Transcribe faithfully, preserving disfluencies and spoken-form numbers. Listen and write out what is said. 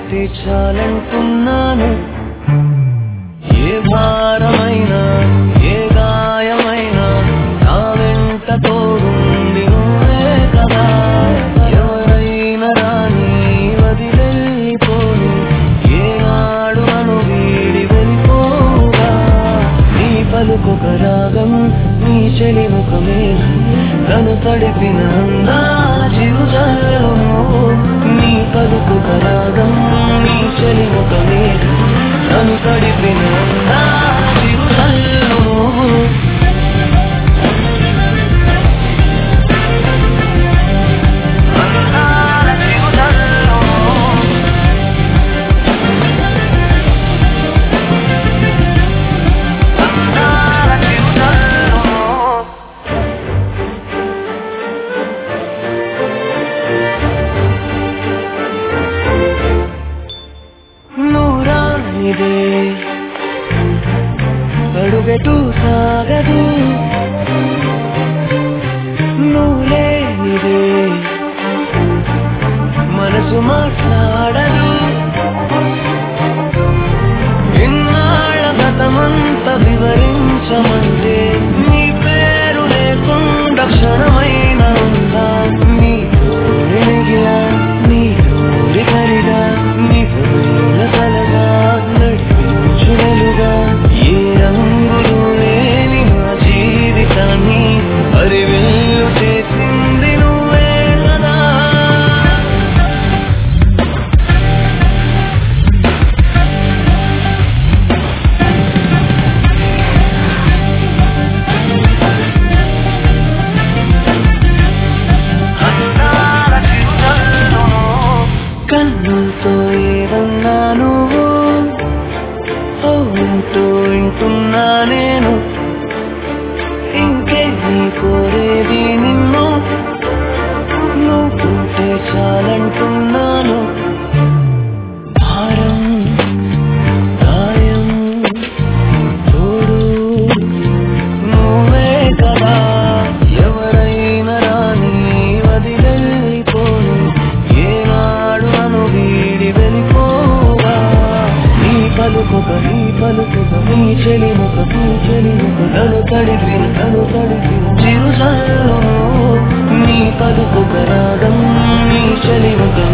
తీర్చాలంటున్నాను. ఏ భారమైనా ఏ గాయమైనా నా వెంట తోడుండి నువ్వే కదా. ఎవరైనా రాని వదిలిపోని ఏనాడు నన్ను వీడి వెళ్ళిపోగా. నీ పలుకొక రాగం నీ చెలి ముఖమే తను తడిపిన అందాల చిరుజల్లు. నీ పలుకొక రాగం నీ చెలి ముఖమే తను తడిపిన అందాల చిరుజల్లు. అడుగెటు సాగదు నువ్వు లేనిదే మనసు మాట్లాడదు. ఇన్నాళ్ళ గతమంత వివరించమంటే నీ పేరు లేకుండా క్షణమైన ఉందా. నీ తోడిగా నీ తోడి కరిగా నీ తోడిన కలగా నడిపించులుగా ఏ రంగులు లేని నా జీవితాన్ని అరివెల్లు చేసింది నువ్వే కదా. కన్నులతో ఏదన్నా నువ్వు అవుంటూ వింటున్నా నేను. ఇంకే నీ కోరేది నిన్ను నువ్వుంటే చాలంటున్నాను. భారం గాయం తోడు నువ్వే కదా. ఎవరైనా రాని వదిలిపోను ఏనాడు నన్ను వీడి వెళ్ళిపోగా. నీ పలుకొక నీ పలుకొక నీ చెలి ముఖ నీ చెలి ముఖ తను తడిపిన తను తడిపిన చిరుజల్లు. నీ పలుకొక రాగం నీ చెలి ముఖ